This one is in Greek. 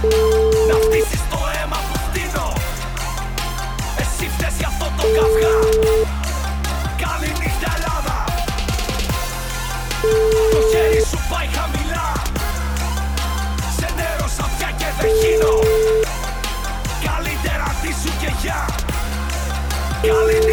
Να φτύσεις το αίμα που φτύνω. Εσύ φταίς για αυτό το καυγά. Καληνύχτα Ελλάδα. Το χέρι σου πάει χαμηλά. Σε νέρωσα πια και δεν χύνω. Καλύτερα ντύσου και γεια. Καληνύχτα.